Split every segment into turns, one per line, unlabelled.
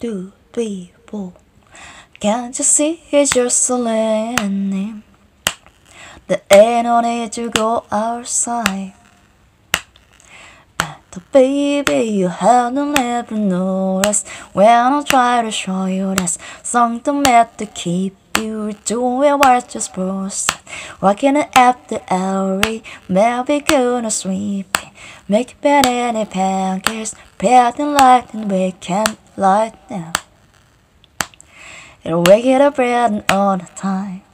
2, 3, 4. Can't you see it's just a landing? There ain't no need to go outside. But baby, you haven't ever noticed when I try to show you there's something meant to keep you doing what you're supposed to. Walking after every maybe gonna sweep it. Make bed any pancakes, pattern light and we can light now. It'll wake it up bread all the time.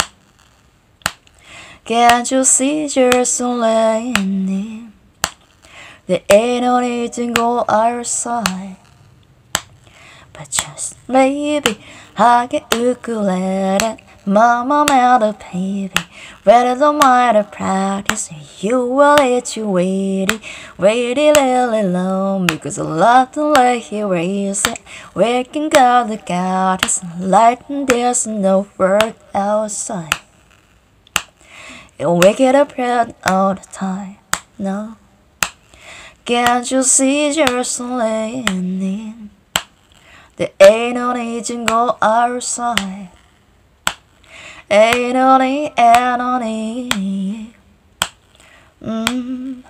Can't you see you're so landing? There ain't no need to go outside. But just maybe I get ukulele, mama made a baby. Ready to mind a practice, you will let you waiting really long. Because a lot to let you raise it. We can go the goddess, light and there's no word outside. You'll wake it up red all the time, no. Can't you see you're so landing? There ain't no need to go outside. Ain't no need, ain't no need.